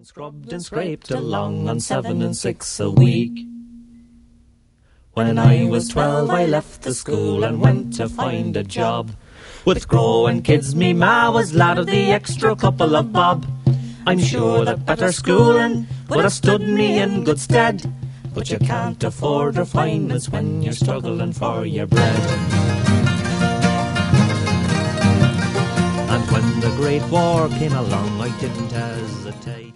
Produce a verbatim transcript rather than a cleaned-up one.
scrubbed and scraped along on seven and six a week. When I was twelve I left the school and went to find a job. With growing kids me ma was glad of the extra couple of bob. I'm sure that better schooling would have stood me in good stead, but you can't afford refinements when you're struggling for your bread. And when the Great War came along I didn't hesitate.